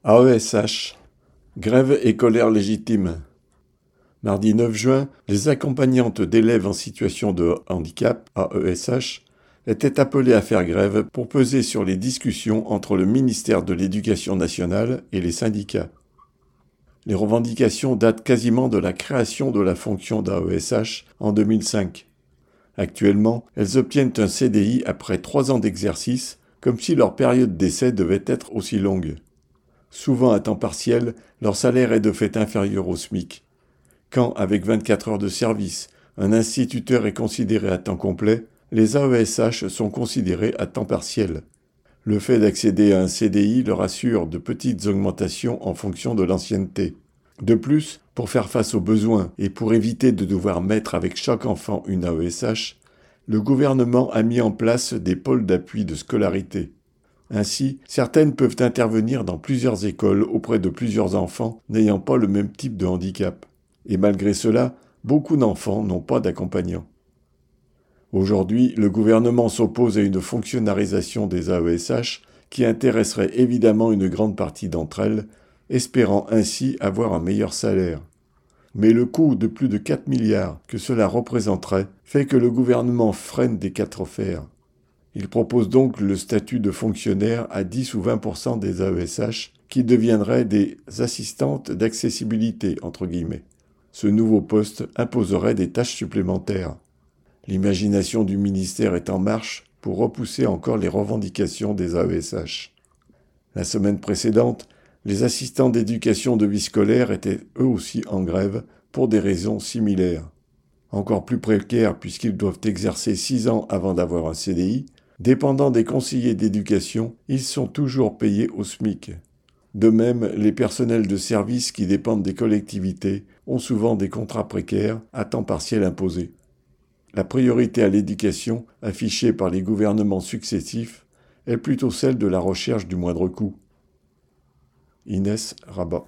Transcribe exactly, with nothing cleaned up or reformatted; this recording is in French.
A E S H, grève et colère légitime. Mardi neuf juin, les accompagnantes d'élèves en situation de handicap, A E S H, étaient appelées à faire grève pour peser sur les discussions entre le ministère de l'Éducation nationale et les syndicats. Les revendications datent quasiment de la création de la fonction d'A E S H en deux mille cinq. Actuellement, elles obtiennent un C D I après trois ans d'exercice, comme si leur période d'essai devait être aussi longue. Souvent à temps partiel, leur salaire est de fait inférieur au SMIC. Quand, avec vingt-quatre heures de service, un instituteur est considéré à temps complet, les A E S H sont considérés à temps partiel. Le fait d'accéder à un C D I leur assure de petites augmentations en fonction de l'ancienneté. De plus, pour faire face aux besoins et pour éviter de devoir mettre avec chaque enfant une A E S H, le gouvernement a mis en place des pôles d'appui de scolarité. Ainsi, certaines peuvent intervenir dans plusieurs écoles auprès de plusieurs enfants n'ayant pas le même type de handicap. Et malgré cela, beaucoup d'enfants n'ont pas d'accompagnant. Aujourd'hui, le gouvernement s'oppose à une fonctionnalisation des A E S H qui intéresserait évidemment une grande partie d'entre elles, espérant ainsi avoir un meilleur salaire. Mais le coût de plus de quatre milliards que cela représenterait fait que le gouvernement freine des quatre fers. Il propose donc le statut de fonctionnaire à dix ou vingt pour cent des A E S H qui deviendraient des assistantes d'accessibilité, entre guillemets. Ce nouveau poste imposerait des tâches supplémentaires. L'imagination du ministère est en marche pour repousser encore les revendications des A E S H. La semaine précédente, les assistants d'éducation de vie scolaire étaient eux aussi en grève pour des raisons similaires. Encore plus précaires puisqu'ils doivent exercer six ans avant d'avoir un C D I, dépendant des conseillers d'éducation, ils sont toujours payés au SMIC. De même, les personnels de service qui dépendent des collectivités ont souvent des contrats précaires à temps partiel imposés. La priorité à l'éducation, affichée par les gouvernements successifs, est plutôt celle de la recherche du moindre coût. Inès Rabat.